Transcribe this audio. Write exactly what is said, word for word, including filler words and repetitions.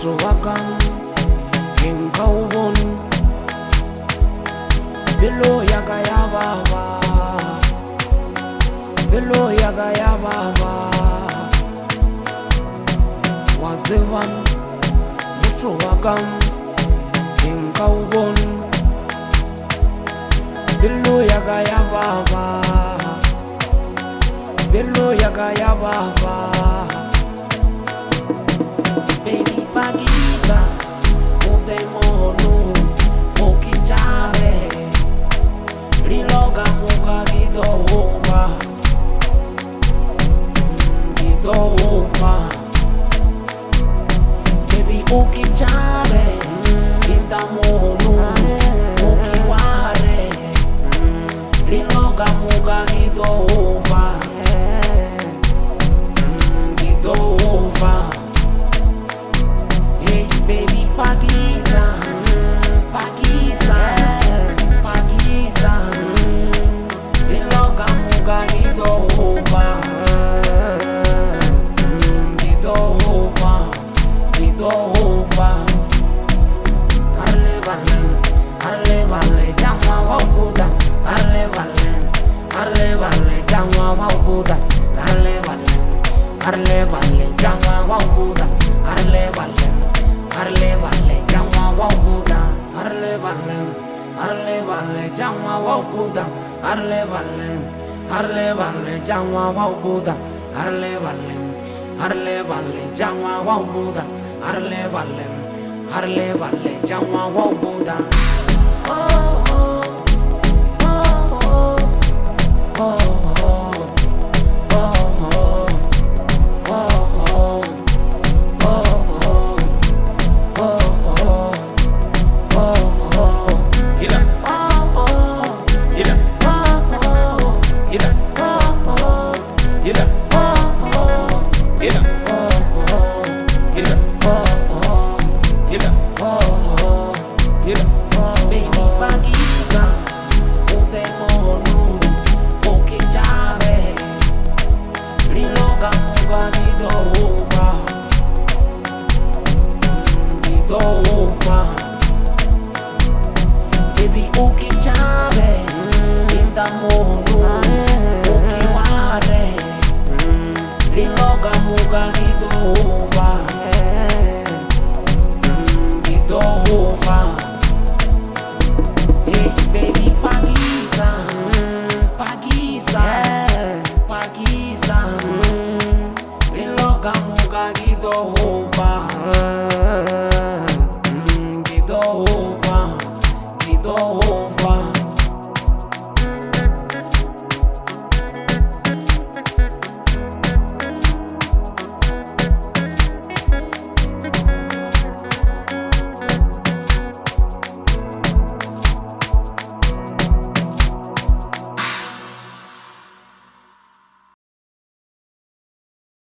musuwakan king kaubon bilo yaga ya baba bilo yaga ya baba wazevan musuwakan king kaubon bilo yaga ya baba bilo yaga ya baba baby pagiza udemonu okichabe liloga muga gidova gidova baby okichabe indamonu okiware liloga muga gidova gidova. Hey baby pagiza, pagiza, pagiza, liloga muga gidova, gidova, gidova. Arle valen, arle vale, jangwa wabuda, arle valen, arle vale, jangwa wabuda, arle valen, arle vale, jangwa wabuda, arle valen. Arle vale jangwa wabuda arle vale arle vale jangwa wabuda arle vale arle vale jangwa wabuda arle vale arle vale jangwa wabuda arle vale arle vale jangwa wabuda. Oh oh oh oh oh baby pagiza udemonu okichabe liloga muga gidova gidova baby okichabe indamonu okiware liloga muga gidova gidova. Hey baby pagiza, pagiza, pagiza, liloga muga gidova, gidova, gidova.